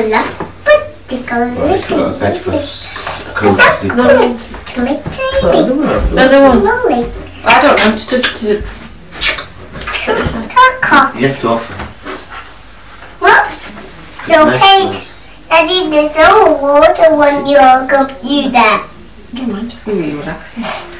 Well, it's got a bed for Chloe to sleep. Another one. I don't know. Just You have to offer. What? So Nice paint. Daddy, there's no water on your computer. I don't mind. You're really relaxing.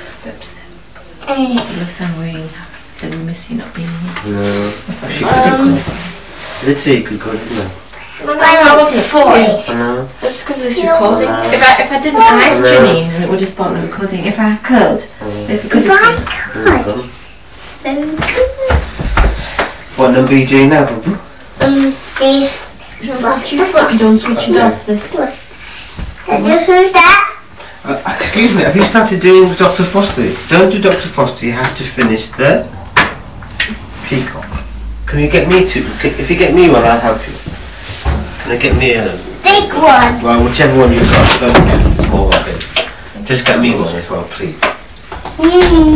Looks so really happy. Said we miss you not being here. No. She could did say you could go, didn't I? I wasn't for I it. know. That's because of this recording. If I didn't, I asked Janine and it would have spawned the recording. If I could, if it could If have I been. could. Very good. What number are you doing now, Boo? These. You don't switch it off this. Who's that? Excuse me, have you started doing Dr. Foster? Don't do Dr. Foster, you have to finish the peacock. Can you get me two? If you get me one, I'll help you. Can I get me a... Big one. Well, whichever one you've got, don't get the small one, big. Just get me one as well, please. No.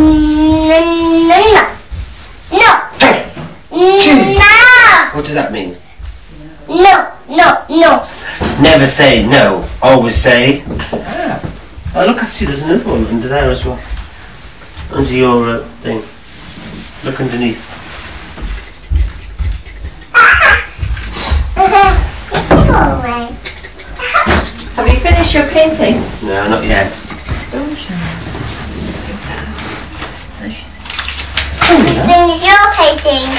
No. What does that mean? No. Never say no, always say... Ah. Oh, look, actually, there's another one under there as well. Under your thing. Look underneath. Have you finished your painting? No, not yet. Don't show me. Finish your painting.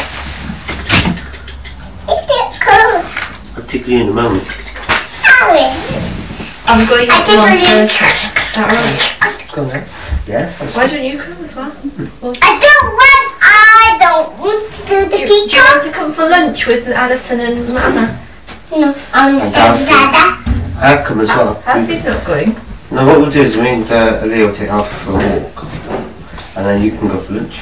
Is it cool? I'll tickle you in a moment. Harry. I'm going I at tickle you. 1:30. Is that right? Go on then. Yes, Why don't you come as well? I don't want to do the Do you peacock. want to come for lunch with Alison and Mama? No, I'm Dada. I'll come as well. Alfie's not going. No, what we'll do is me and Leo will take Alfie for a walk. And then you can go for lunch.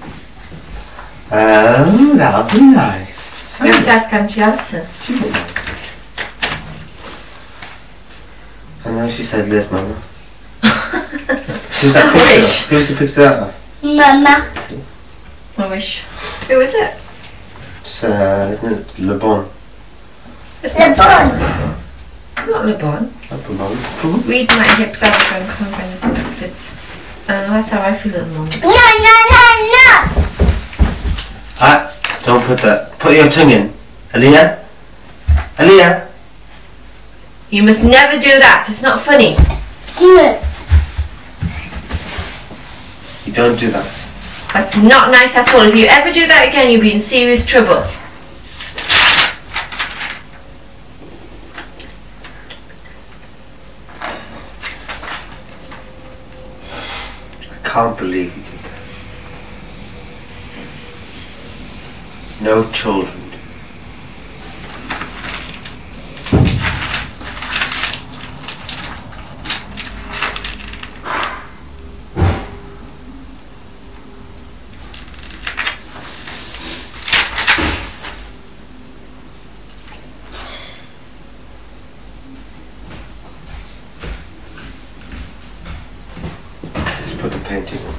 Oh, that'll be nice. We have to ask Auntie Alison. She won't mind. I know she said Liz, Mama. Who's that I picture wish. of? Who's the picture of that of? Mama. I wish. Who is it? It's, isn't it Le Bon? It's The not bun. Not Le Bon. Le Bon. Read my hips out and come up anything that fits. That's how I feel at the moment. No. Ah, don't put that. Put your tongue in. Aliyah? Aliyah? You must never do that. It's not funny. Good. You don't do that. That's not nice at all. If you ever do that again, you'll be in serious trouble. I can't believe you did that. No children. Just put the painting on.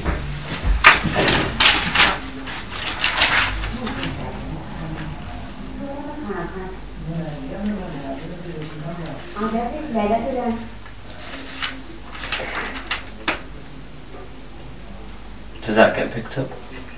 Does that get picked up?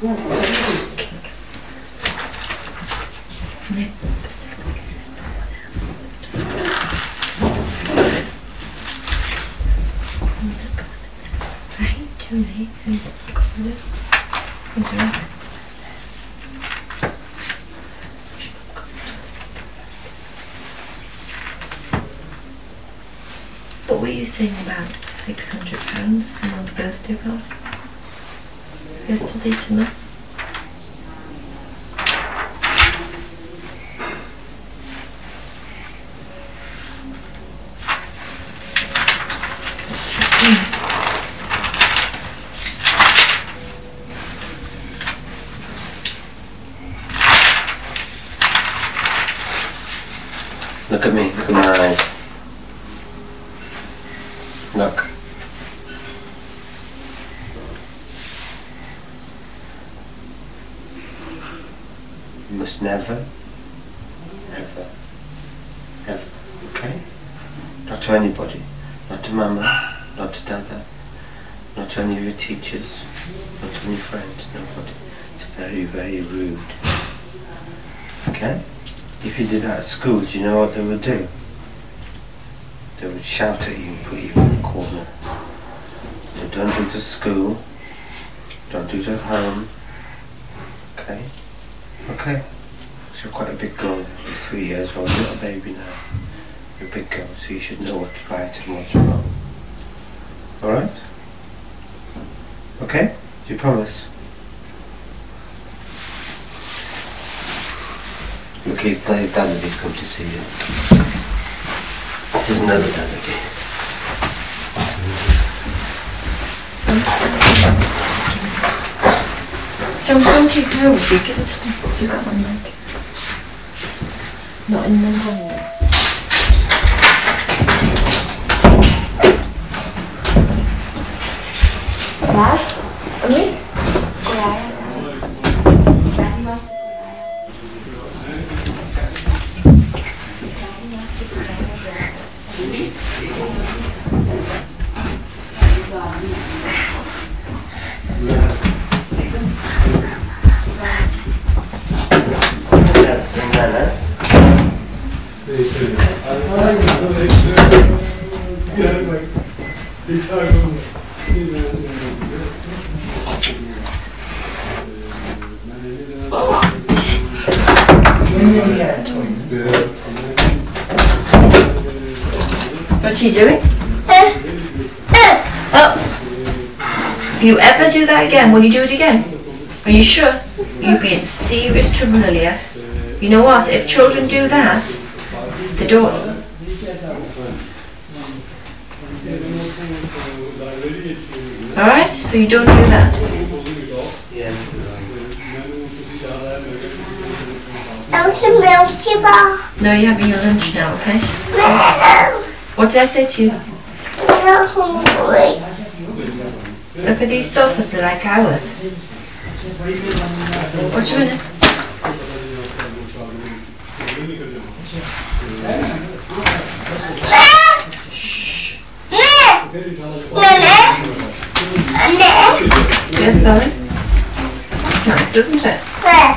What were you saying about £600 on the birthday party? Yesterday to me? Look at me, look at my eyes. Look. You must never, ever Ever. Okay? Not to anybody. Not to Mama. Not to Dada. Not to any of your teachers. Not to any friends. Nobody. It's very, very rude. Okay? If you did that at school, do you know what they would do? They would shout at you and put you in a corner. So don't do it at school. Don't do it at home. Okay? Okay? So you're quite a big girl now. You're 3 years old. You're not a baby now. You're a big girl, so you should know what's right and what's wrong. Alright? Okay? Do you promise? Look, his Dadady's come to see you. This is another Dadady. Trong không thì theo một cái chứ các bạn này nội nên không Dad, Ami? What's he doing? Oh. If you ever do that again, will you do it again? Are you sure? You'll be in serious trouble, Lilia. You know what? If children do that, they don't. Alright? So you don't do that. No, you're having your lunch now, okay? What did I say to you? Look at these sofas, they're like ours. What's your minute? Shh. Yes, darling? It's nice, isn't it?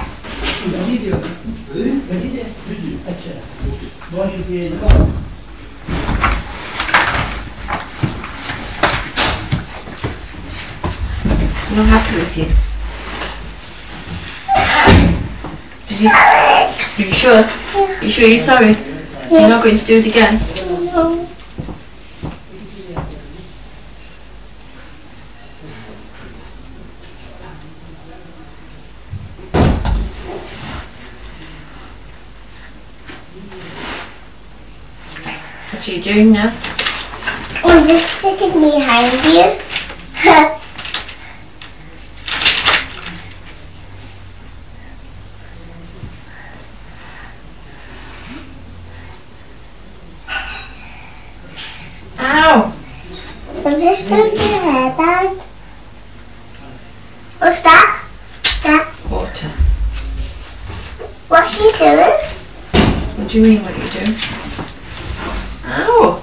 I'm not happy with you. Are you sure? Are you sure you're sorry? You're not going to do it again? What are you doing now? I'm just sitting behind you. Ow! I'm just doing your hair down. What's that? Water. What's he doing? What do you mean, what are you doing? Ow!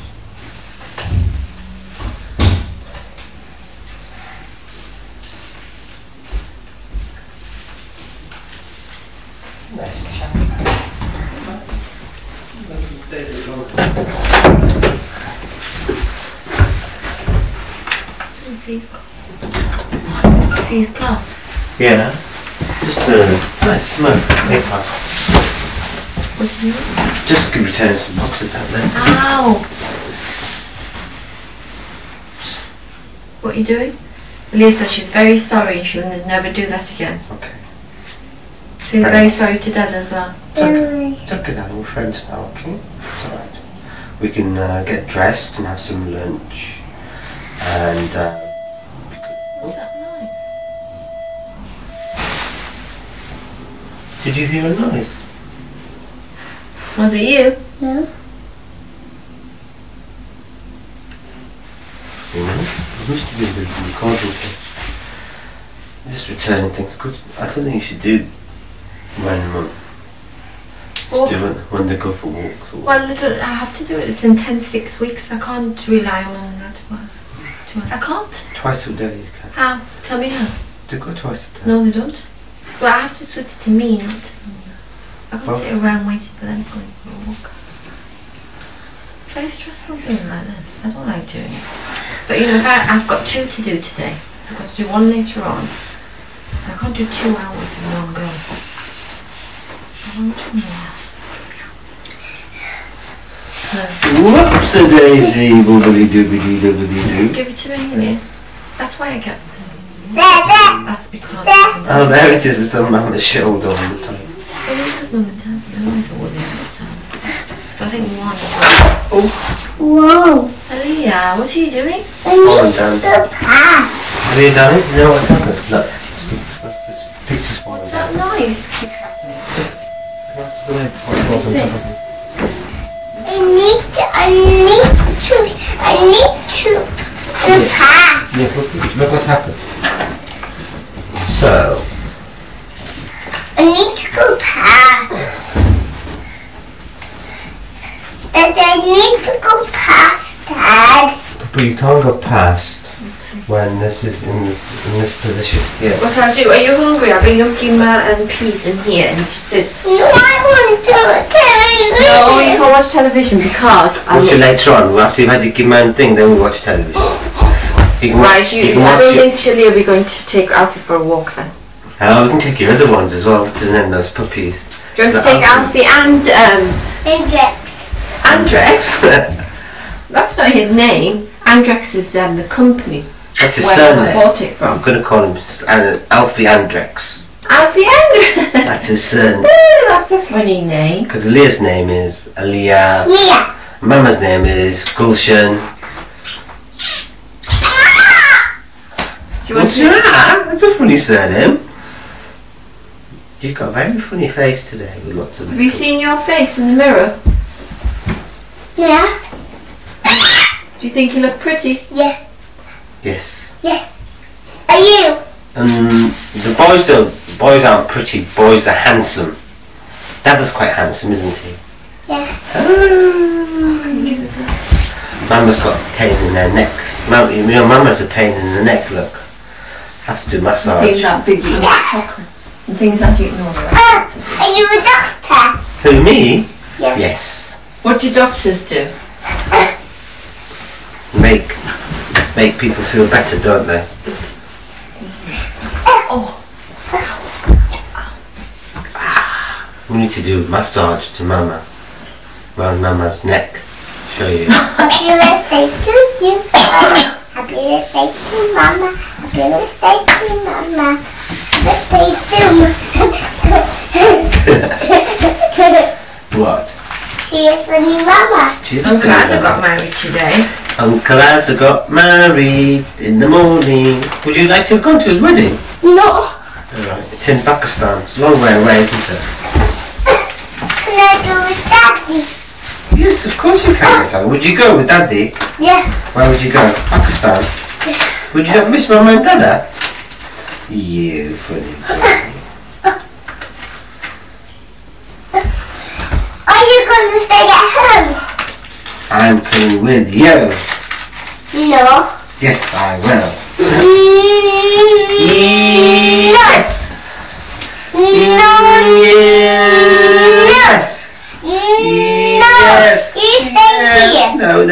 Nice chat. See his car? Yeah. Just nice smoke. Make us. What do you mean? Just return some box of that then. Ow! What are you doing? Leah says she's very sorry and she'll never do that again. Okay. So you're very sorry to Dad as well. It's okay, darling. We're friends now, okay? It's alright. We can get dressed and have some lunch. And did you hear a noise? Was it you? No. You know, I must have been the recording thing. Just returning things, because I don't think you should do when Just do it when they go for walks. Or Well, I have to do it. It's in 6 weeks. I can't rely on that. I can't. twice a day you can. How? Tell me how. They go twice a day. No, they don't. Well, I have to switch it to me, not to them. I can't Well- sit around waiting for them to go for a walk. It's very stressful doing like this. I don't like doing it. But you know, if I've got 2 to do today, so I've got to do 1 later on. I can't do 2 hours in one go. I want 2 more hours. Whoops a daisy, boobity doobity doobity doo. Give it to me, will you? That's why I get. Dada. That's because. Oh, there it is. It's on Mama's shoulder all the time. Well, it does mum and dad. It always all the other side. So I think 1 is like. Whoa. Aaliyah, what are you doing? I need the path. Have you done it? You know what's happened? Look. This picture's falling That down. noise. I need to the path. Yeah, look what's happened. So, I need to go past. Dad, I need to go past, Dad. but you can't go past when this is in this position here. What I'll do, are you hungry? I'll bring you kima and peas in here and you should sit. No, I want to television. No, you can't watch television because Watch it later on. After you've had your man thing, then we watch television. You can Right, watch, you, can I watch don't it. think Chili will be going to take Alfie for a walk then. Oh, we can take your other ones as well to name those puppies. Do you want to The take Alfie and Index. Andrex? That's not his name. Andrex is the company That's his where I surname. bought it I'm from. going to call him Alfie Andrex. Alfie Andrex! That's his surname. That's a funny name. Because Aaliyah's name is Aaliyah. Mia. Mama's name is Gulshan. Do you want What's to? that? That's a funny surname. You've got a very funny face today with lots of Have you makeup. seen your face in the mirror? Yeah. Do you think you look pretty? Yeah. Yes. Yes. Are you? The boys aren't pretty, boys are handsome. Dada's quite handsome, isn't he? Yeah. Can you give us that? Mama's got a pain in her neck. Mama's a pain in the neck, look. Have to do You massage. seem that big eating chocolate and things like you ignore the Are you a doctor? Who, me? Yeah. Yes. What do doctors do? Make people feel better, don't they? Oh, We need to do massage to Mama. Around Mama's neck. Show you. Happy birthday to you. Happy birthday to Mama. Happy birthday to Mama. What? See it for me, Mama. She's a Uncle funny Asa got Mama. married today. Uncle Asa got married in the morning. Would you like to have gone to his wedding? No. Alright. It's in Pakistan. It's a long way away, isn't it? Can I go with Daddy? Yes, of course you can, Natalie. Would you go with Daddy? Yeah. Where would you go? Pakistan? Would you not miss Mama and Dada? You funny baby. Are you going to stay at home? I'm coming with you. No. Yes, I will. Yes. No. Yes. No. You stay here. No.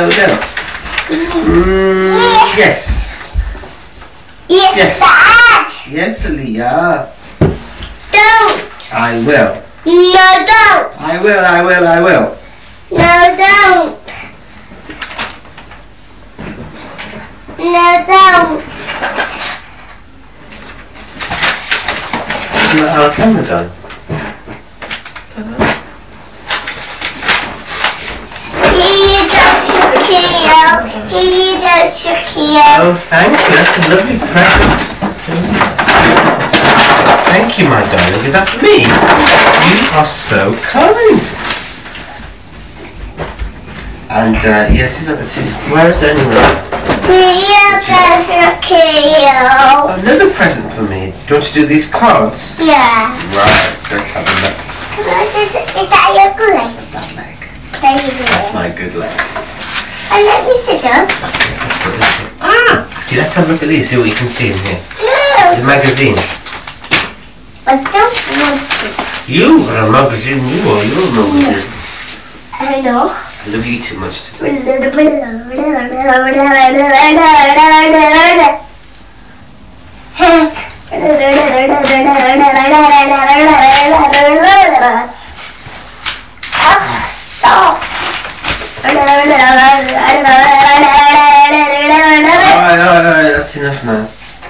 Yes. Yes, Yes. Dad. Yes, Aliyah. Don't. I will. No, don't. I will. No, don't. No, don't. Isn't that our camera done? Here you go, Shakio. Here you go, Shakio. Oh, thank you. That's a lovely present. Isn't it? Thank you, my darling. Is that for me? You are so kind. And yeah, it is. Where is it anyway? Here you go, Shakio. Another present for me. Do you want to do these cards? Yeah. Right. Let's have a look. Can I do Is that your good leg? That leg. There you go. That's my good leg. And let me sit up. Actually, let's have a look at these, see what you can see in here. No, The magazine. I don't want to. You are a magazine, you are a magazine. I know. I love you too much today. Alright, that's enough now.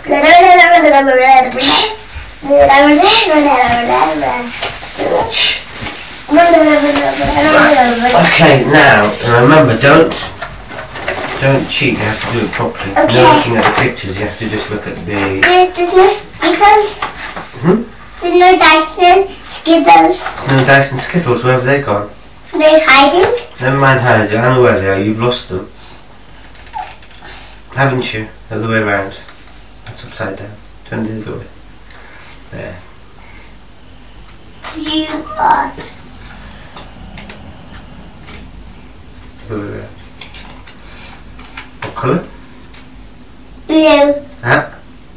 Okay, now, and remember, don't cheat, you have to do it properly. Okay. No looking at the pictures, you have to just look at the... There's no Skittles. There's no Dyson Skittles. No Dyson Skittles, where have they gone? They're hiding. Never mind hide, I know where they are, you've lost them. Haven't you? The other way around. That's upside down. Turn the other way. There. You are. The other way around. What colour? Blue, Huh?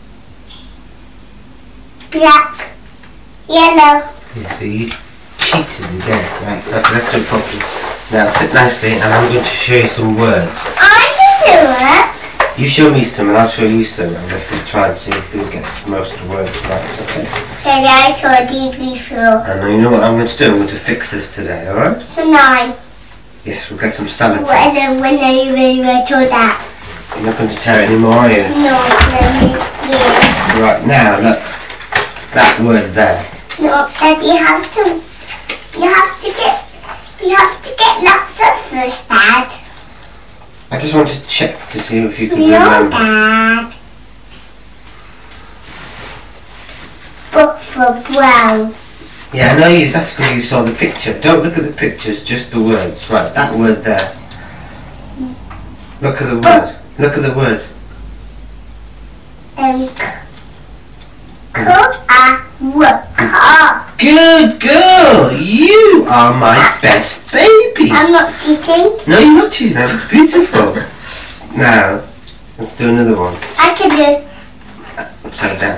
black, yellow. Yeah, see, you cheated again. Right, okay, let's do it properly. Now sit nicely and I'm going to show you some words. I can do it. You show me some and I'll show you some and we have to try and see who gets most of the words right, okay? Daddy, I told you before. And you know what I'm going to do? I'm going to fix this today, alright? Tonight. Yes, we'll get some salad. When are you ready to do that? You're not going to tear it anymore, are you? No, let me. Yeah. Right, now, look. That word there. No, Daddy, you have to get lots of first, Dad. I just want to check to see if you can No, remember. Dad. Book for brown. Yeah, I know you. That's because you saw the picture. Don't look at the pictures, just the words. Right, that word there. Look at the word. Look at the word. Car. Good girl. You are my best baby. I'm not cheating. No, you're not cheating. That's beautiful. Now, let's do another one. I can do Upside down.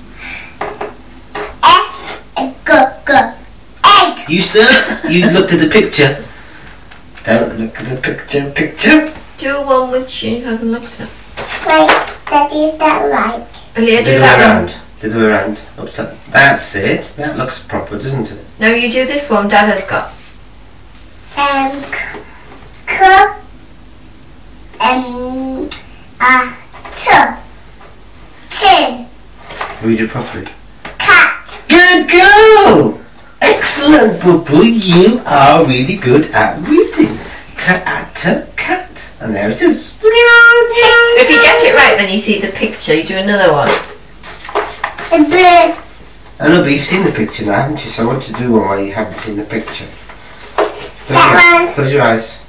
egg. You sir, you looked at the picture. Don't look at the picture. Do one which she hasn't looked at. Wait, that is that right? Leah, do The other way that one. around. The other way around. Upside. That's it. That looks proper, doesn't it? No, you do this one Dad has got. Tin. Read it properly. Cat. Good girl! Excellent, Boo Boo. You are really good at reading. Cat. And there it is. If you get it right, then you see the picture. You do another one. A bird. I know, but you've seen the picture now, haven't you? So I want to do one where you haven't seen the picture. That one. Close your eyes.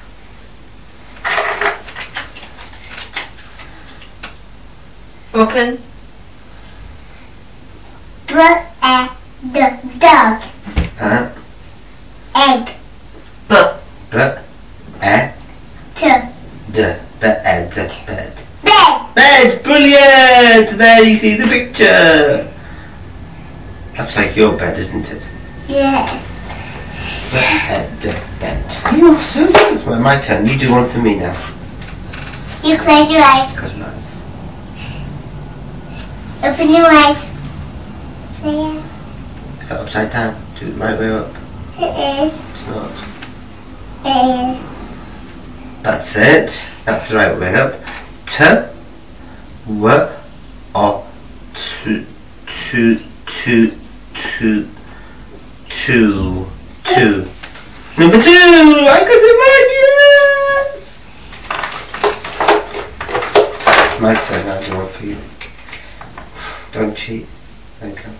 Open. The dog. Huh? Egg. But. Bed. Bed. Bed, brilliant! There you see the picture. That's like your bed, isn't it? Yes. Bed. You are so good. It's my turn. You do one for me now. You close your eyes. Close my eyes. Open your eyes. Say it. Is that upside down? Do it the right way up. It is. It's not. It is. That's it. That's the right way up. Two. Number 2. I got it right. Yes. My turn. I'll do one for you. Don't cheat. There you go.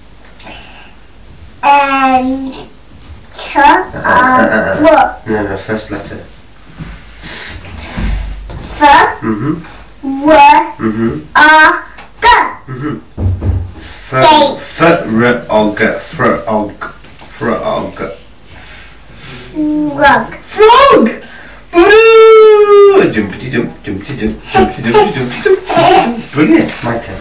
What? No. First letter. F. Mhm. W. Mhm. G. Mhm. Frog. Frog. Frog! Boo! Jumpity jump, jumpity jump, jumpity jump, jumpity jump. Brilliant. My turn.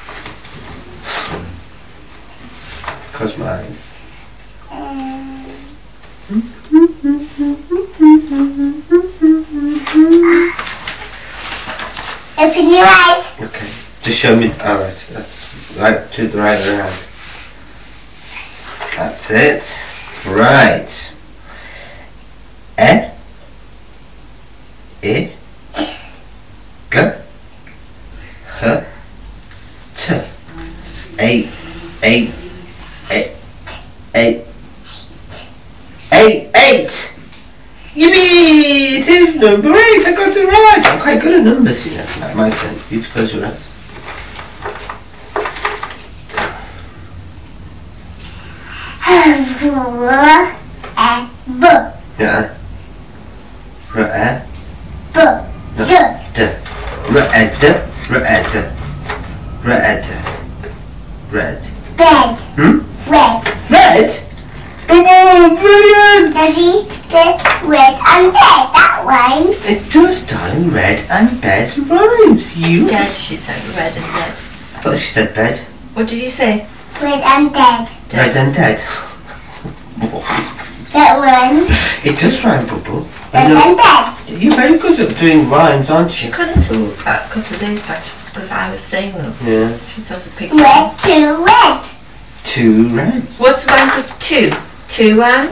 Close my eyes. Open your eyes. Okay. Just show me. Alright, that's right to the right around. That's it. Right. E. I. G. H. T. A. A. A. A. Eight. Yippee! It is number 8. I got it right. I'm quite good at numbers, you know. Right, my turn. You close your eyes. B. Yeah. R. B. D. Red. Bed. Red. Red? Oh, brilliant! Daddy, the red and bed. That rhymes. It does, darling. Red and bed rhymes. You? Dead, she said. Red and dead. I thought she said bed. What did you say? Red and dead. Red and dead. That rhymes. It does rhyme, Bubble. Red and dead. You're very good at doing rhymes, aren't She you? couldn't till a couple of days back because I was saying them. Yeah. She started picking. Red, 2 reds. 2 reds. What's one for 2? 2 and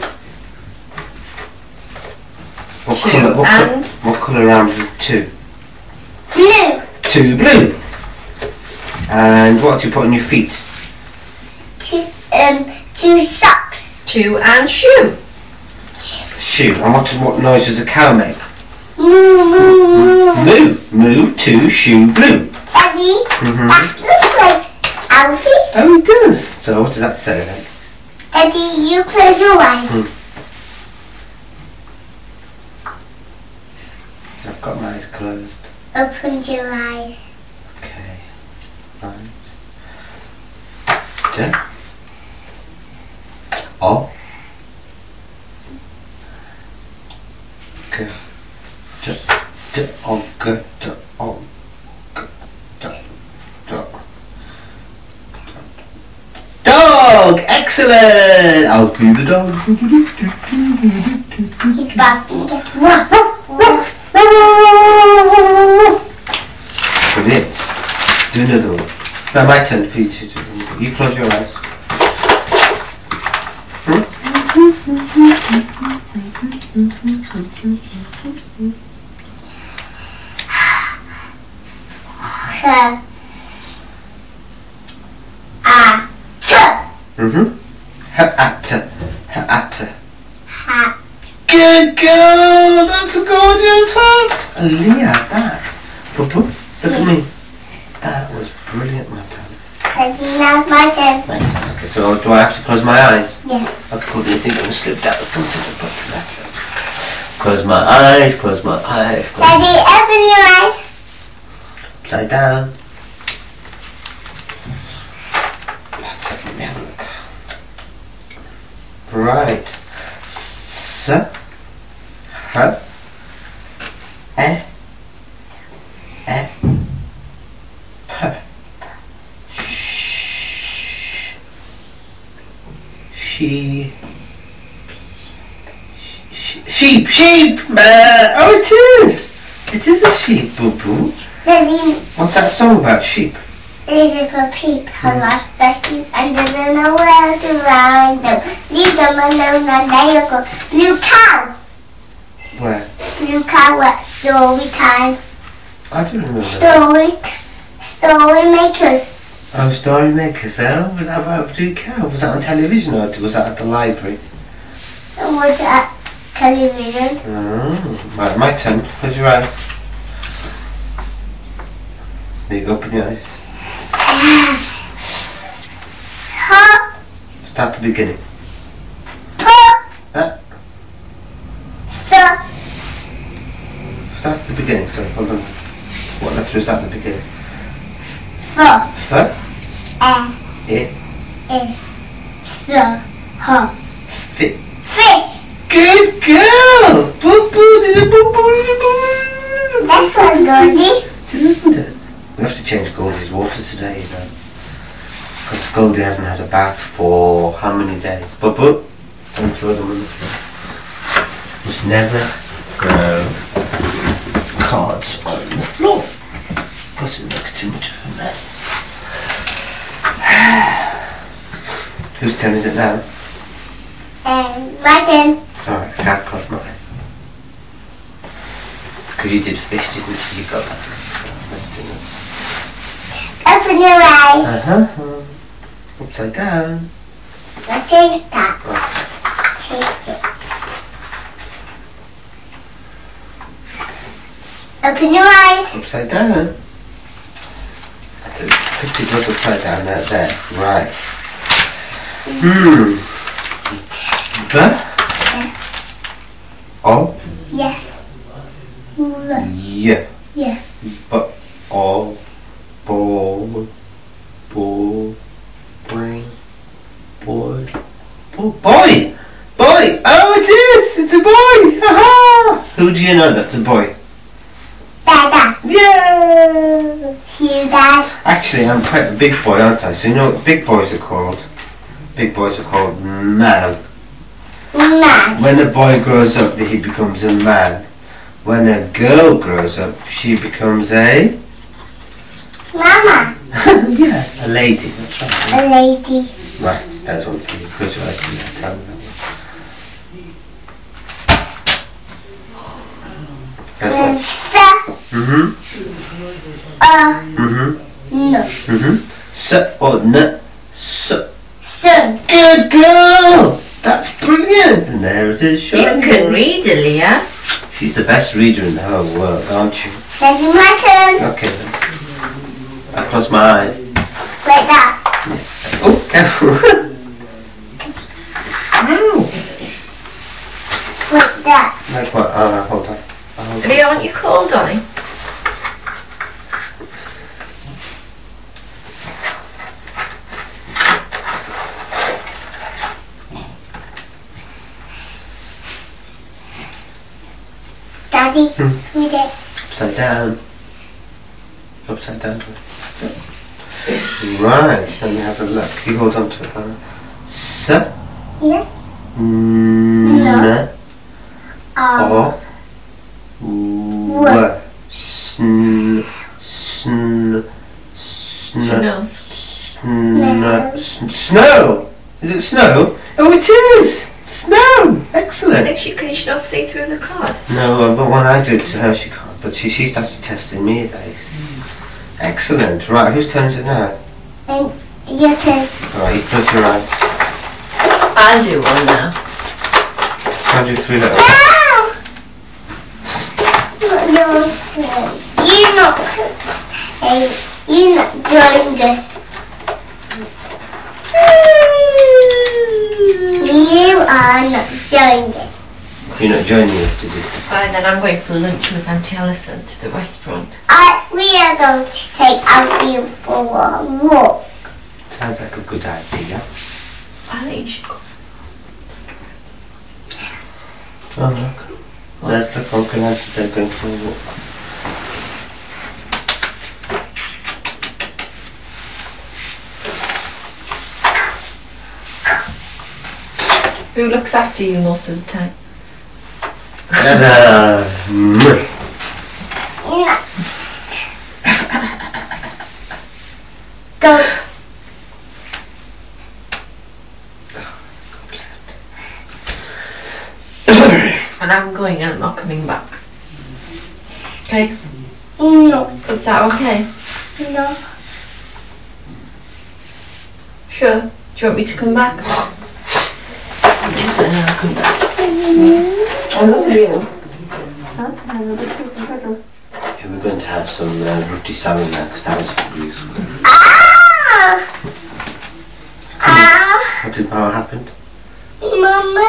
What 2 colour? and What colour rhymes with 2? Blue. 2 blue. And what do you put on your feet? 2 socks. 2 and shoe. Shoe. And what noise does a cow make? Moo, moo, moo. Moo. 2 shoe blue. Daddy, that looks like Alfie. Oh, it does. So what does that say then? Daddy, you close your eyes. I've got my eyes closed. Open your eyes. Okay. Right. D. O. G. D. D. O. G. D. O. G. D. D. Dog! Excellent! I'll be the dog. He's barking. Brilliant. Do another one. Now my turn for you to do. You close your eyes. Ha. Good girl! That's a gorgeous hat! Leah, that. Papa, look at me. That was brilliant, my darling. Daddy, now's my turn. My turn. Okay, so do I have to close my eyes? Yeah. Okay, cool. Do you think I'm going to slip down? Come sit up for that. Close my eyes, close my eyes. Close Daddy, open your eyes. Upside down. That's it. Let me have a look. Right. S. H. E. E. P. She. Sheep! Oh, it is! It is a sheep, Boo Boo. Daddy, What's that song about sheep? little peep has lost the sheep and doesn't know where to find them. Leave them alone and they go. Blue cow. Where? Blue cow, what? Story time. I don't remember that. Story makers. Oh, Story Makers, oh? Was that about Blue Cow? Was that on television or was that at the library? Was at television. Oh, right, my turn. Close your eyes. There you go, open your eyes. Ha. Start the beginning. Pa. Huh? Stop. Start at the beginning, sorry, hold on. What letter is that at the beginning? F. F. I. S. Ha. Fit. Fish. Good girl! Goldie. Isn't it? We have to change Goldie's water today, you know. Because Goldie hasn't had a bath for how many days? But don't throw them on the floor. Must never throw cards on the floor. Because it makes too much of a mess. Whose turn is it now? My turn. Alright, I can't close mine. Because you did fish, didn't you? You got that. Let's do it. Open your eyes. Upside down. Now take that. Right. Take it. Open your eyes. Upside down. That's it. Put it just upside down out there. Right. Oh. Yes. Yeah. Yeah. But all ball brain boy boy. Oh, it is. It's a boy. Ha! Who do you know that's a boy? Dada. Yeah. See you, Dad. Actually, I'm quite a big boy, aren't I? So you know what big boys are called? Big boys are called man. Man. When a boy grows up, he becomes a man. When a girl grows up, she becomes a... Mama. Yeah, a lady. That's right. A lady. Right, that's one for you. Close your eyes for me. Tell me that one. First one. No. S or n. S. Sun. Good girl! That's brilliant! And there it is, You shiny. can read, Aaliyah. She's the best reader in the whole world, aren't you? That's my turn. Okay then. I close my eyes. Like that. Oh, careful. Ow. Like that. Like what? Hold on. Aaliyah, aren't you cold, darling? Daddy, read it. Upside down. Upside down. That's it. Right, let me have a look. You hold on to it. S. Yes. N. O. W. Sn. Sn. She knows. Snow. Is it snow? Oh, it is. Snow. I Excellent. think she not see through the card. No, but when I do it to her, she can't. But she's actually testing me, days. Excellent. Right, whose turn is it now? And your turn. Alright, you close your eyes. I'll do one now. I'll do 3 letters. Not your turn. You're not. Hey, you're not joining us. You are not joining us. You're not joining us, did you say? Fine, then I'm going for lunch with Auntie Alison to the restaurant. We are going to take Alfie for a walk. Sounds like a good idea. I think she... Oh, look. There's the Uncle and Auntie. They're going for a walk. Who looks after you most of the time? Go. And I'm going and I'm not coming back. Okay? No. Is that okay? No. Sure. Do you want me to come back? Yes, then I'll come back. I love you. Yeah, we're going to have some roti salad now because that was really sweet. What did Power happen? Mama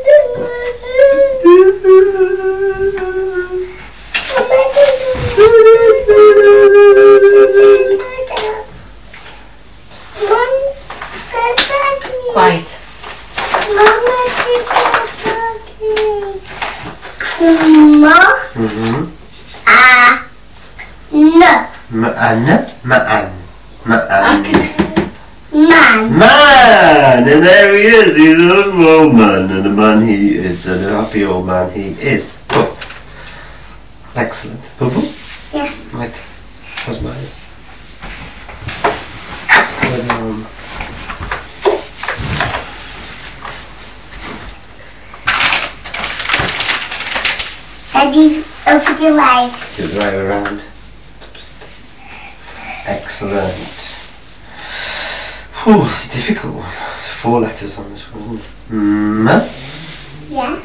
Quiet. Mama. Man. Man! And there he is. He's an old man. And a man he is. And a happy old man he is. Oh. Excellent. Boo-boo? Yeah. Right. Close my eyes. Daddy, open your eyes. Do the right way around. Excellent. Oh, it's a difficult one. 4 letters on this one, isn't it? M. Yeah.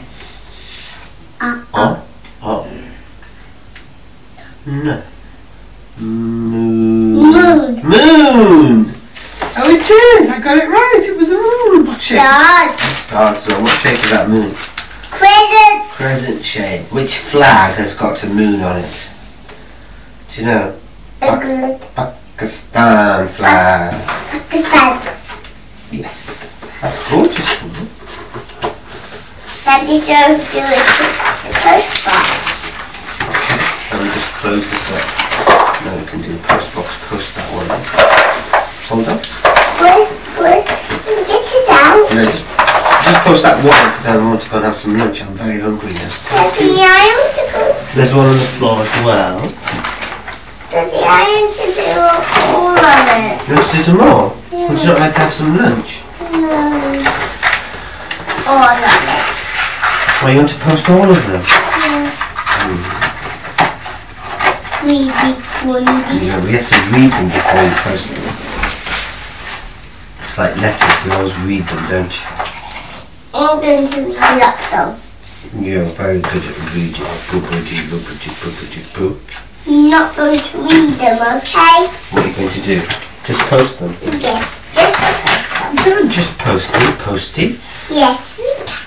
N. Moon. Moon! Oh, it is! I got it right! It was a moon! What shape? Stars. Stars, so what shape is that moon? Crescent. Crescent shape. Which flag has got a moon on it? Do you know? England. Pakistan flag. Pakistan. Yes. That's gorgeous. Isn't it? Daddy showed you it the post box. Okay, let me just close this up. Now we can do the post box, post that one in. Hold on. Where? Get it out. No, just post that one because I want to go and have some lunch. I'm very hungry now. Daddy, I want to go. There's one on the floor as well. Daddy, I want to do all of it. You want to do some more? Yeah. Would you not like to have some lunch? No. All of it. Well, you want to post all of them? Weedy, windy. Yeah, we have to read them before you post them. It's like letters, you always read them, don't you? I'm going to read lots of. You're very good at reading. Boopity, boopity, boopity, boop. You're not going to read them, okay? What are you going to do? Just post them. Yes, just post them. Don't just post them, posty. Yes, we can.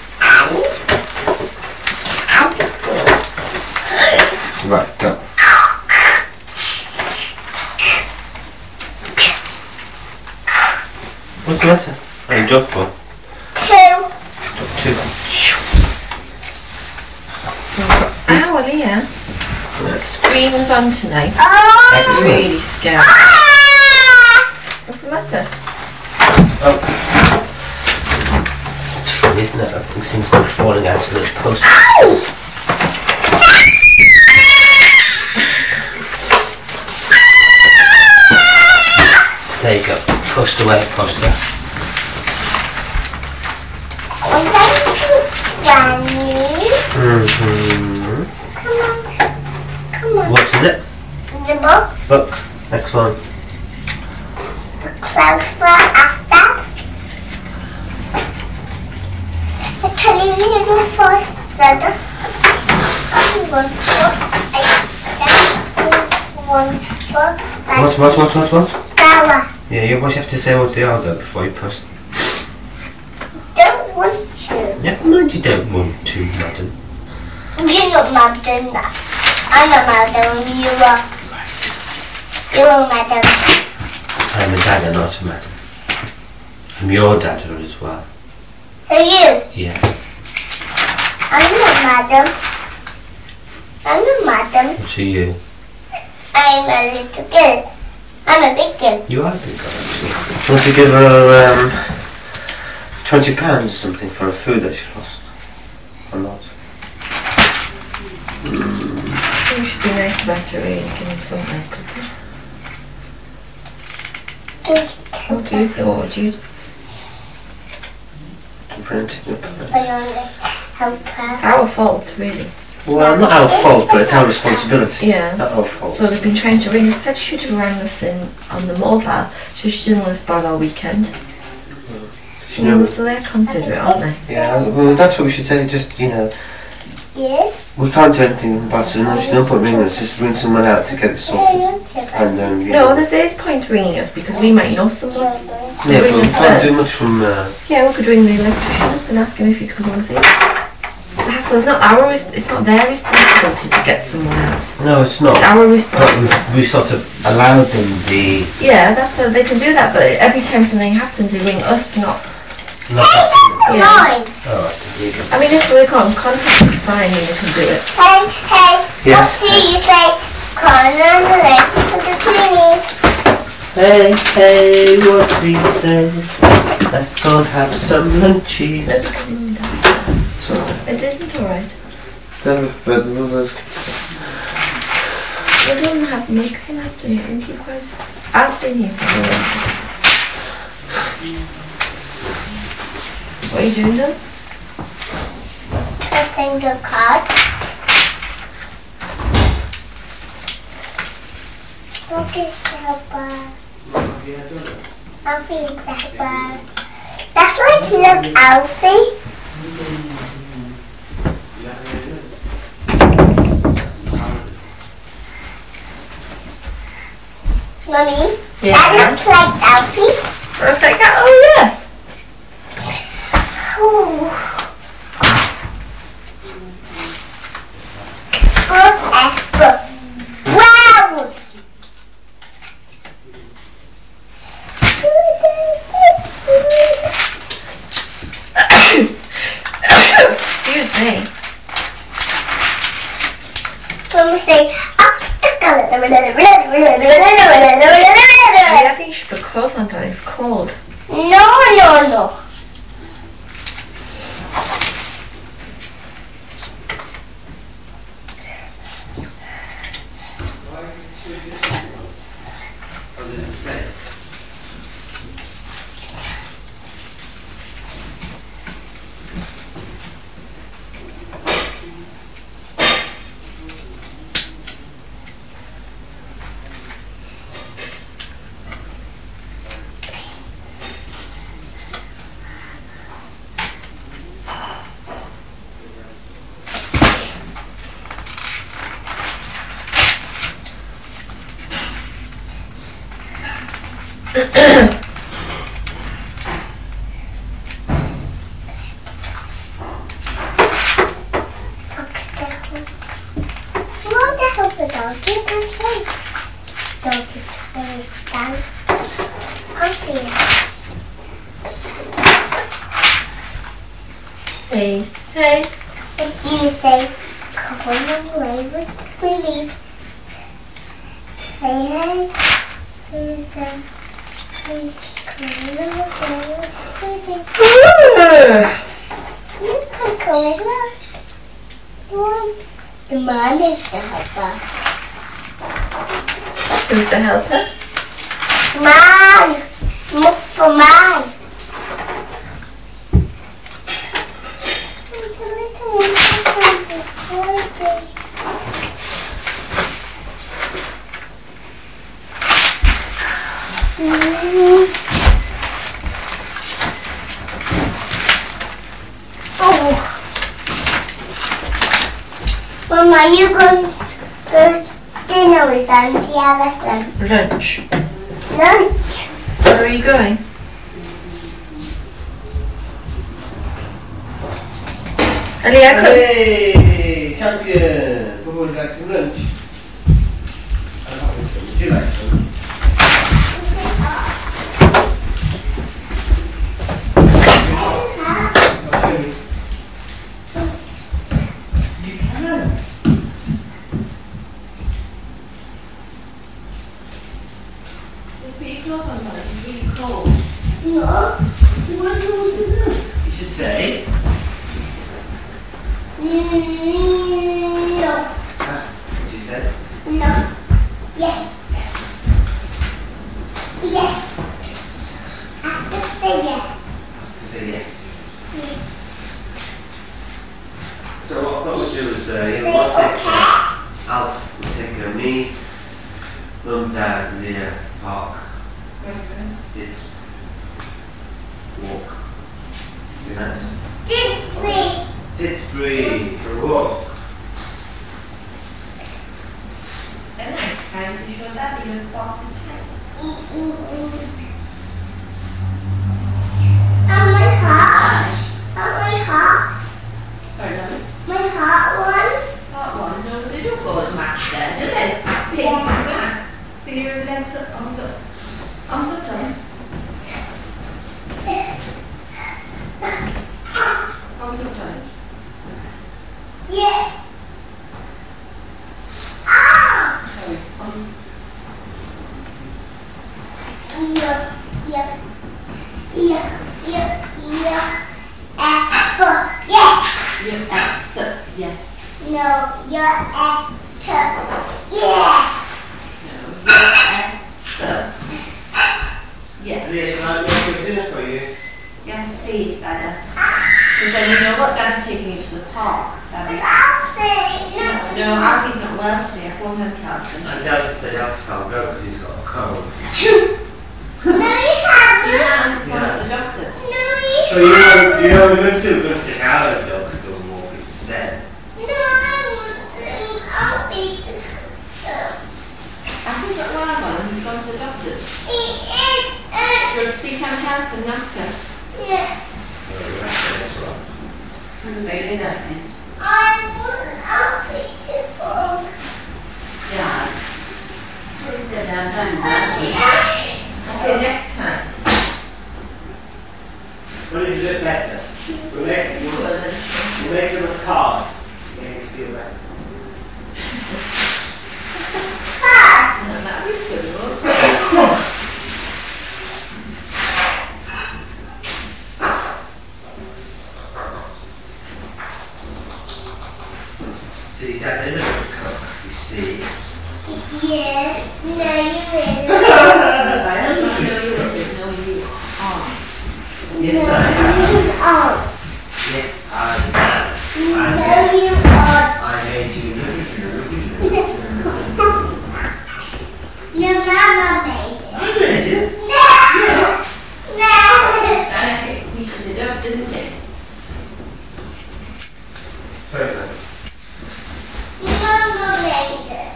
Right, go. What's the matter? Oh, drop one. 2. Drop 2. Ow, Leah. Screen's on tonight. Oh! I'm Excellent. really scared. Ah! What's the matter? Oh. It's funny, isn't it? Everything seems to be falling out of the post. Ow! There you go. Pushed away, poster. What are you, Granny? Mm-hmm. Come on. Come on. What is it? The book. Book. Next one. The clothes for after. The television for studies. What? Flower. Yeah, you always have to say what they are though before you post. Don't want to. Never mind you don't want to, madam. You're not madam. I'm not madam. You are. You're madam. I'm a dad and not a madam. I'm your dad as well. Who are you? Yeah. I'm not madam. I'm not madam. What are you? I'm a little girl. I'm a big girl. You are a big girl actually. Do you want to give her £20 or something for a food that she lost? Or not? We should be nice about her, really. Give him something. What do you think? What would you? I'm printing your purse. I only help her. It's our fault, really. Well, not our fault, but it's our responsibility. Yeah. Not our fault. So they've been trying to ring us. Said she should have rang us in on the mobile, so she didn't want to spoil our weekend. You know, So they're considerate, aren't they? yeah, well, that's what we should say. Just, you know, Yes. we can't do anything about it. There's no point ringing us. Just ring someone out to get it sorted. And then, you No, know. there's point ringing us because we might know someone. Yeah, but ring we us can't first. do much from. Yeah, we could ring the electrician up and ask him if he can go and see it. The hassle is not it's not their responsibility to get someone out. No, it's not. It's our But responsibility. we sort of allowed them the. Yeah, they can do that, but every time something happens, they ring us, not. Not that simple. Yeah. Mine. Alright, there you go. I mean, if we can't contact us, fine, we can do it. Hey, Yes. what do you say? popcorn and ready for the greenies. Hey, hey, what do you say? Let's go and have some lunchies. Sorry. It isn't alright. We don't have to make them have to and keep quiet. I'll stay here for a minute. What are you doing then? Pressing the card. Okay, helper. Alfie is the helper. That's like look, Alfie. Mommy, Yeah. that looks like Alfie. Looks like that. Oh yes. Ooh. Wow! Excuse me. Mama say, I think you should put clothes on until it's cold. no. Hey, hey. What do you say? Come away with please. Hey, come away with please. You can come as well. The mom is the helper. Who's the helper? Mom! Look for mom. Mom, are you going to dinner with Auntie Alison? Lunch. Lunch? Where are you going? Elia, come. Hey, champion! Would you like some lunch? I'll have some. Would you like some? You can. Just put your clothes on, darling. It's really cold. No. What do you should say. No. What you said? No. Yes. Yes. Yes. Yes. After say yes. To say yes. Yes. So what I thought we'd do is Say we'll take okay. Alf, we'll take me, Mum, Dad, Leah, Park. Did walk. Be nice. Didsbury for a walk. They're nice guys. You sure that you was sparkling tights? My heart. My heart. Sorry, darling. My heart one. Part one. No, they don't go as match there, do they? Pink and black. Put your legs up, arms up. Arms up, darling. Arms up, darling. Yeah. Ah! Sorry, your actor. Yeah. No, yes. Yes. Liz, can I make a dinner for you? Yes, please, Dada. Because then you know what, Dada's taking you to the park. No, Alfie's not well today. I phoned Auntie Alison. Auntie Alison said Alfie can't go because he's got a cold. No, you haven't. Yeah, it's gone to the doctors. No, you So you know we're going to take our dogs to go and walk instead. No, I wouldn't. I'll be to Alfie's not well, Mum, and he's gone to the doctors. He is. Do you want to speak to Auntie Alison and ask her? Yeah. No, we're asking this one. Maybe that's me. I want Alfie to go. Yeah. Okay, next time. Well, it's a bit better. We'll make him a card. Make him feel better. That'd be cool. See, Dad is a good cook, you see. Yeah. No, you isn't. I am. No, you isn't. No, you aren't. Yes, I am. You aren't. Yes, I am. No, you aren't. I made you. Your mama made it. I made it. No. No. And I think we did it up, didn't it? Sorry, man. Your mama made it.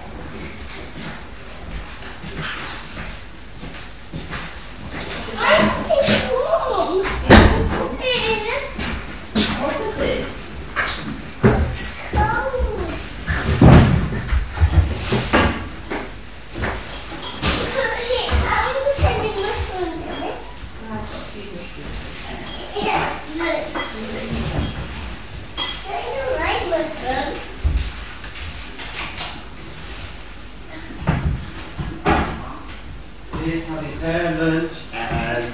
I think it's warm. Yeah, it's cool. Mm. What was it? Oh. I'm pretending mushroom in it. Yeah, look. I don't like mushrooms. Please have your lunch and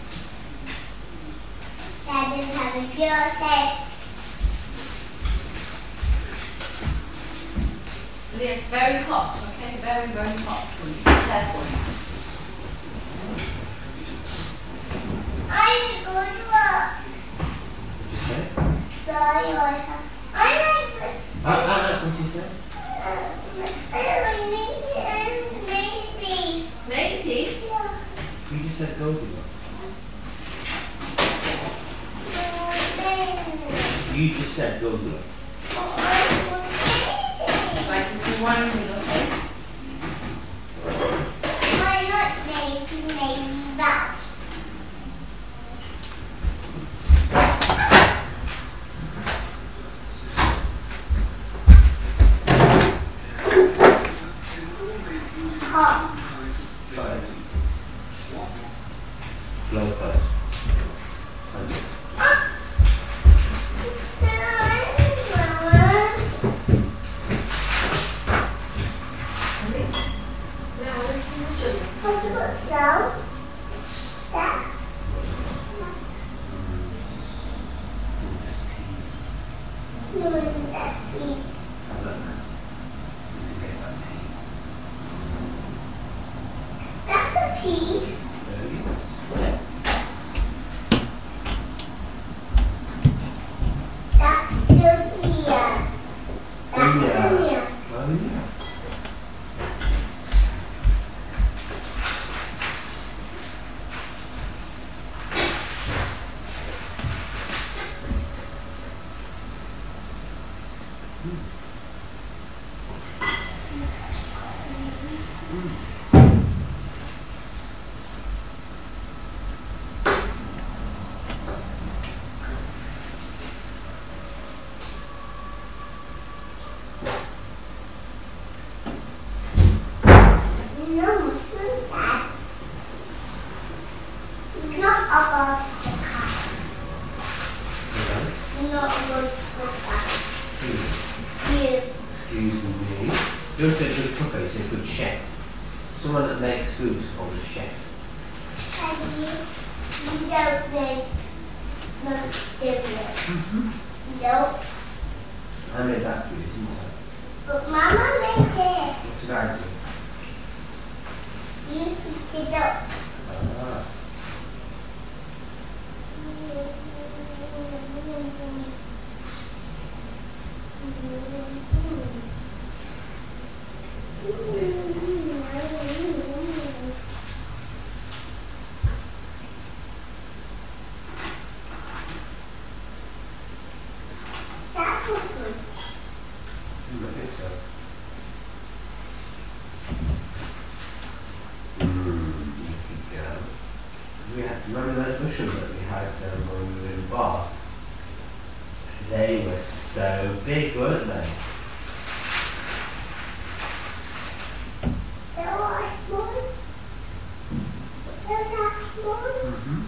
Dad is having pure sex. It's very hot, okay? Very, very hot. Careful. I'm going to work. what did you say? Sorry, I like this. What did you say? I don't like maybe. Maisie? Yeah. You just said Goldilocks. You just said Goldilocks. Right, it's some wine in your face. I'm not made to make that. Hot. Try it. Blow first. That's a piece. That's still here. That's still here. No, mushroom, Dad. It's not about the cat. You're not about the cat. You. Excuse me. You're a good cooker, you're a good chef. Someone that makes food is called a chef. Daddy, you don't make much dinner. Nope. I made that food, didn't I? But Mama made this. What did I do? You picked it up. Ah. That was good. I think so. Cheeky girl. We had, remember those mushrooms that we had when we were in Bath? They were so big, weren't they? They were small. They were small.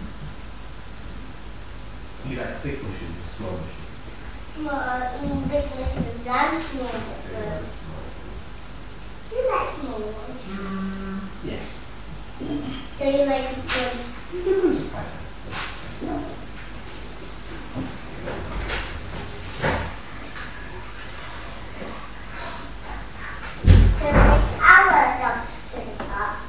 You like big mushrooms, small mushrooms? Well, big little and small. You like small ones? Yes. Do you like them? So it's our dog to the park.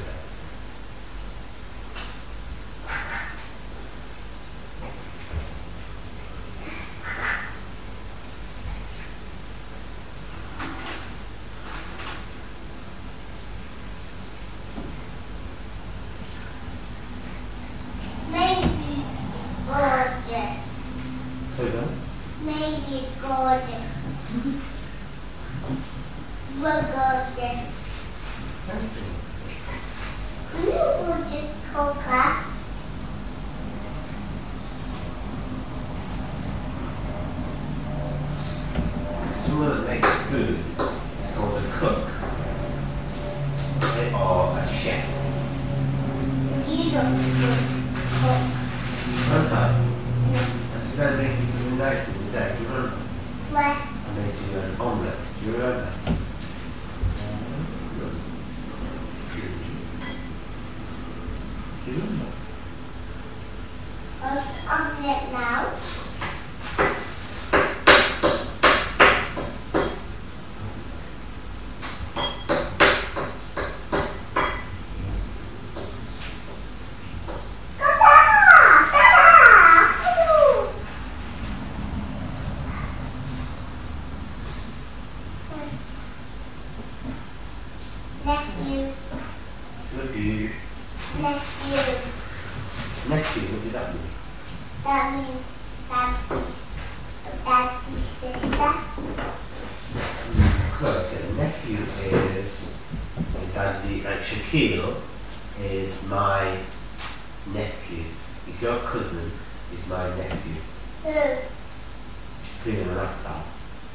Maybe gorgeous. So done? Maybe it's gorgeous. We're gorgeous. You gorgeous coca. Someone that makes food is called a cook. They are a chef. You don't cook. One time, I was going to make you something nice in the day, do you remember? What? I made you an omelette, do you remember? Do you remember? What's on it now? Nephew, Nephew. nephew. Nephew, what does that mean? That means daddy's sister. Close. A nephew is, daddy, like Shaquille is my nephew. If your cousin is my nephew. Who? Clean and like that.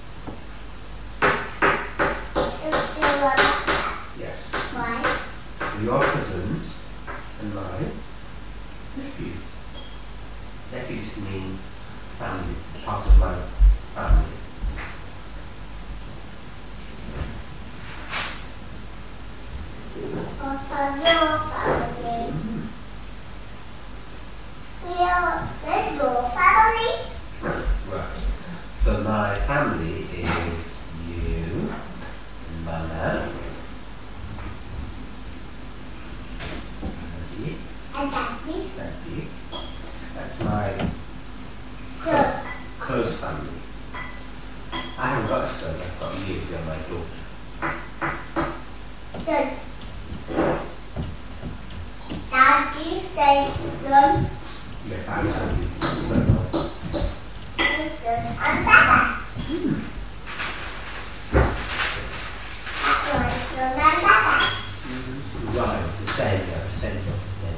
Who's the one? Yes. Why? Your cousins and mine. Nephew. Nephew just means family, part of my family. What are your family? Where's your family? Right. So my family is you, Mama, Daddy, And daddy? Daddy. That's my So, close family. I haven't got a son, I've got you, you're my daughter. so daddy says son, Yes, I'm Daddy's son. sister, and dada. That's my son and dada. Right, the same, yeah, the same sort of thing.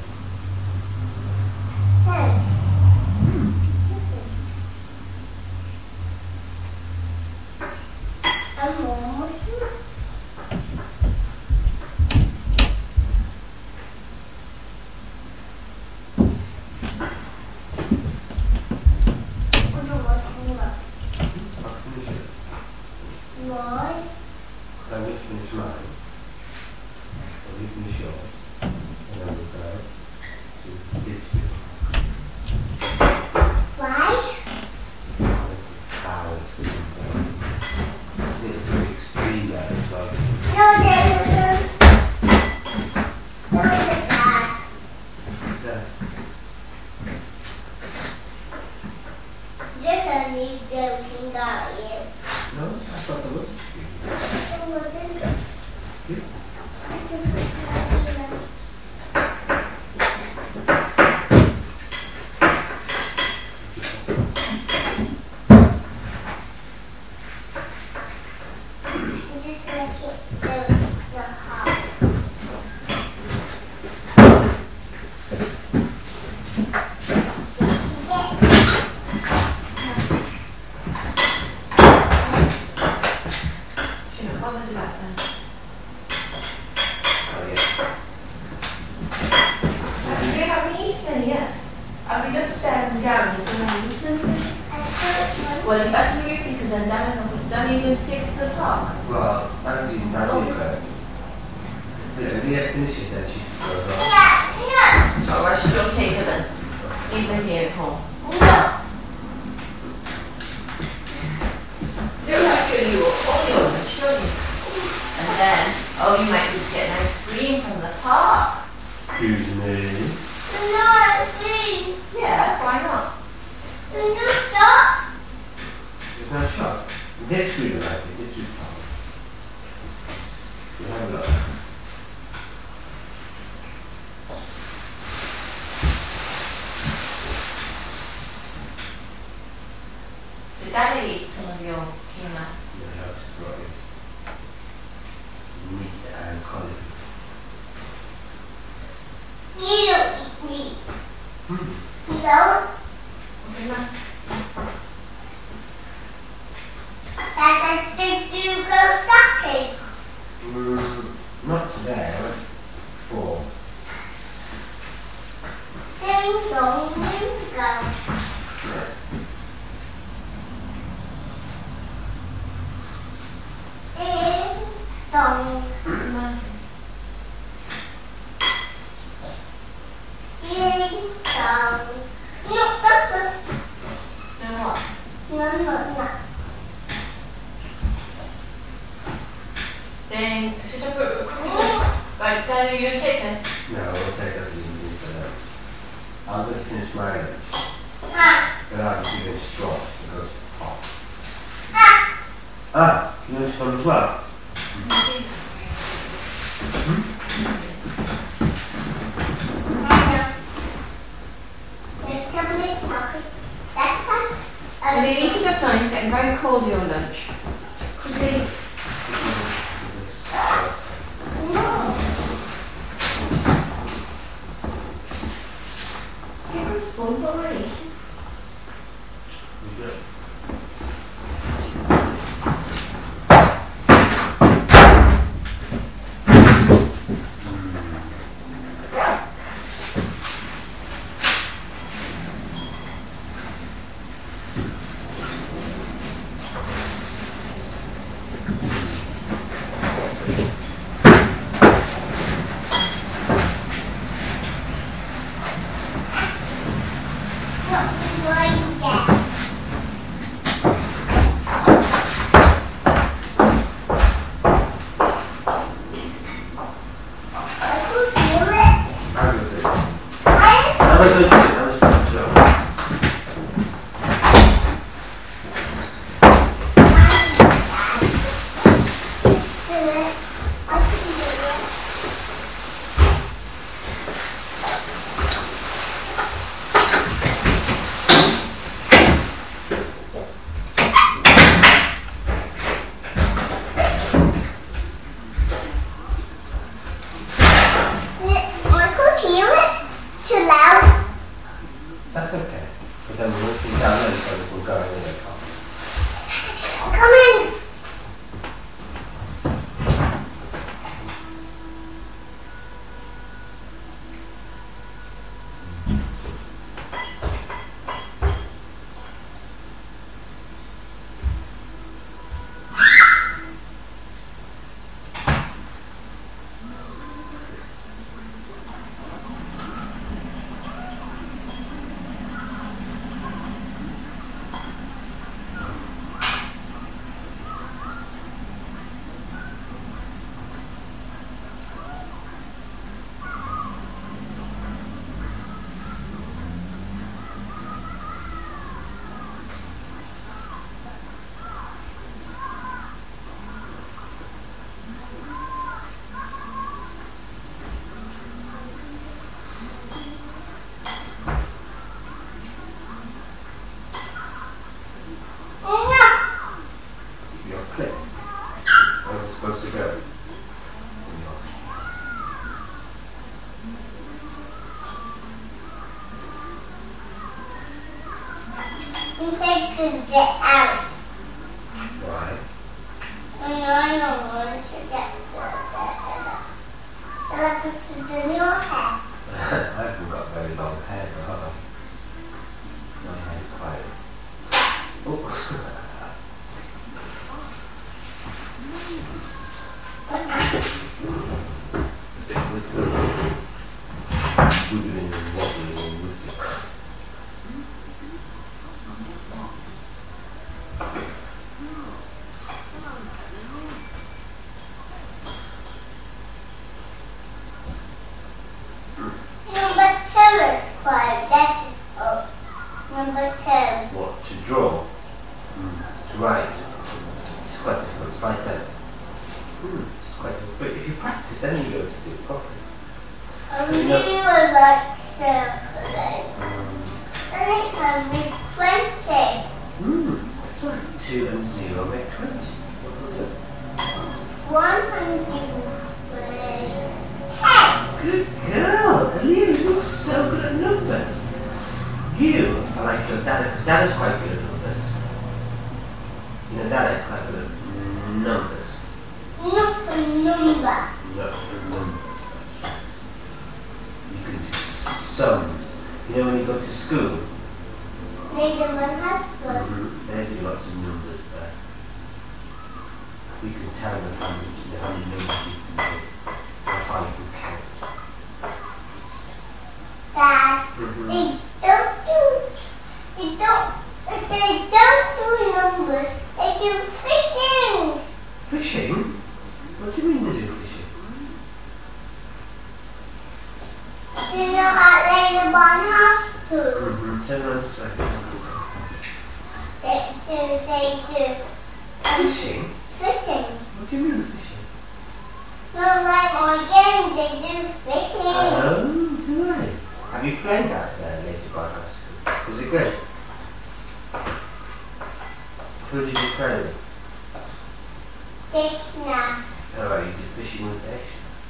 Hey. I'm almost I'll finish it. Why? Because I will finish mine. Or you finish yours. And then we'll go to Dibsy. Why? Hours and it's weeks. No, I thought there was a tree. Just make it the house. She's not bothered about that. Oh yeah. We haven't eaten any yet. I've been upstairs and down, you still haven't eaten anything? Well, you better move because then Danny going to take us to the park. Well, that's in that okay. If you finish it, then she can go on. No, So I should take her then. Leave her here at home. no. Don't have to you all your lunch, don't you? And then, oh, you might be able to get an ice cream from the park. Excuse me. No, please. Yeah, why not? Can you stop? There's no shop. This food like it, it's just fun. You have a look. Did Daddy eat some of your keema? The house rice, meat and colour. You don't eat meat. You don't? Okay, ma. That's a do go stocking. Not today, I went before. Ding dong, ding dong. Ding dong. Ma. Ding dong. No, No what? no. Dang, should I put a cookie? Right, Daddy, are you going to take it? No, I'll take that to the evening for that. I'm going to finish my lunch. Ah, Then I'll be doing straw because it's hot. ah. Ah, you want straw as well? There's company smoking. That's fun. Well, you need to get done. It's getting very cold, your lunch. Quickly. No. Just give her a spoonful already. No. to get out. Why? And I don't want to get out. So I put it in your hair. I haven't got very long hair, have I? My hair's quite... Oh. Wiggling and wobbling and wiggling. Number 2 is quite difficult. Number 2. What, to draw? To write? It's quite difficult, it's like that. It's quite difficult. But if you practice, then you go to do it properly. I really would like circling. And it can be 20. That's right. 2 and 0 make 20. 1 and 10. Good girl, Aaliyah, you are so good at numbers. You are like your dad, because Dad is quite good at numbers. You know, Dad is quite good at numbers. Not for number. Not for numbers. You can do sums. You know when you go to school? They do my husband. They do lots of numbers there. You can tell them how many numbers you can do. How far you can count. Dad, they don't do numbers, they do fishing. Fishing? What do you mean they do fishing? Do you know how they live on house? Turn around this way. They do. Fishing? Fishing. What do you mean fishing? No, like on games, they do fishing. Oh, do I? Have you played that later by high school? Was it good? Who did you play with? Dishna. Oh, you did fishing with Dish?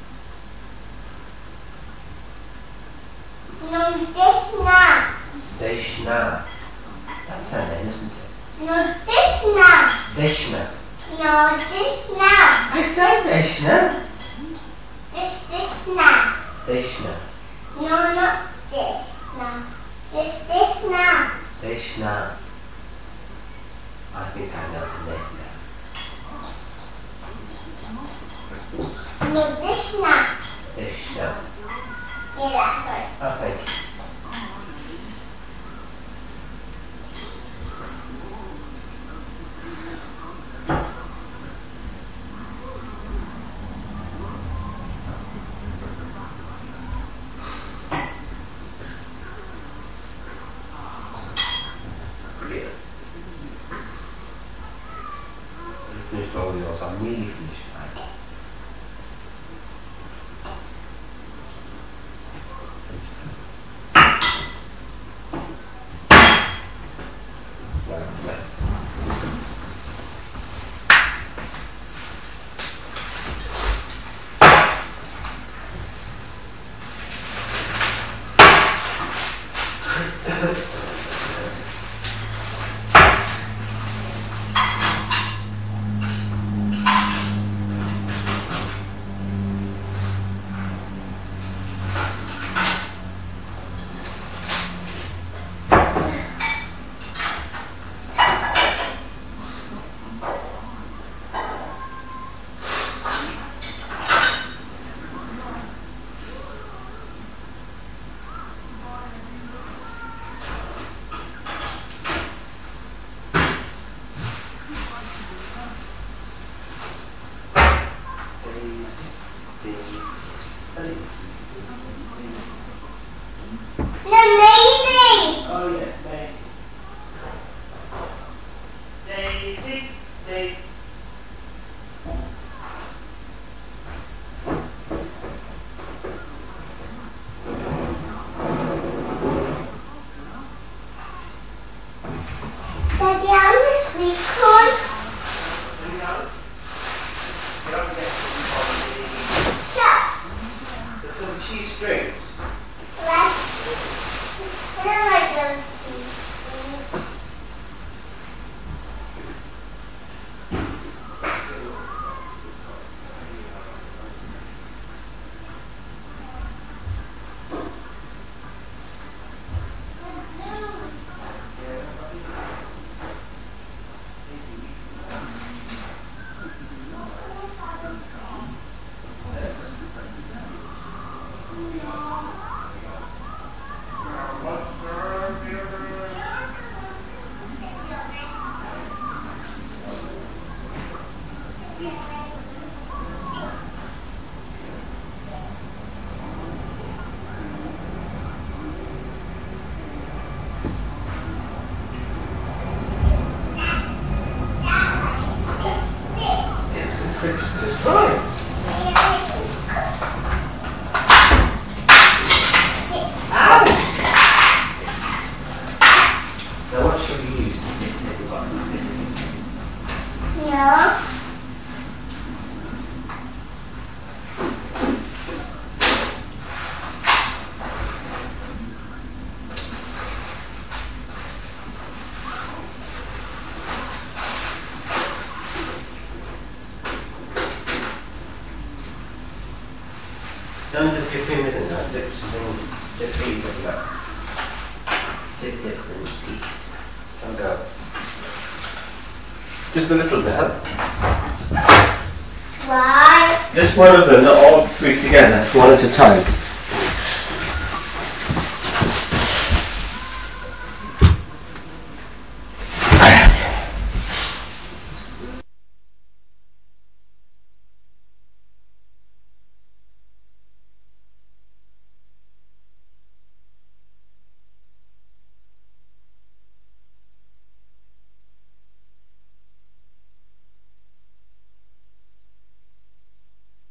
No, Dishna. Deshna. That's her name, isn't it? No, Dishna. Deshna. No, Dishna. I said Deshna. Dishna. Deshna. No, not Dishna. Just Dishna. Deshna. I think I know the name now. No, Dishna. Deshna. Yeah, that's right. Oh, thank you. Brilliant. You finished all yours. I'm nearly finished. Amazing! Oh yes, Daisy. Daisy, Daisy. Daddy, on the sweet corn. There's some cheese strings. I don't like those things. Now what shall we use? No. Don't dip your fingers in that, dip these in that. Dip and eat. And go. Just a little bit, huh? Why? Just one of them, not all three together, one at a time.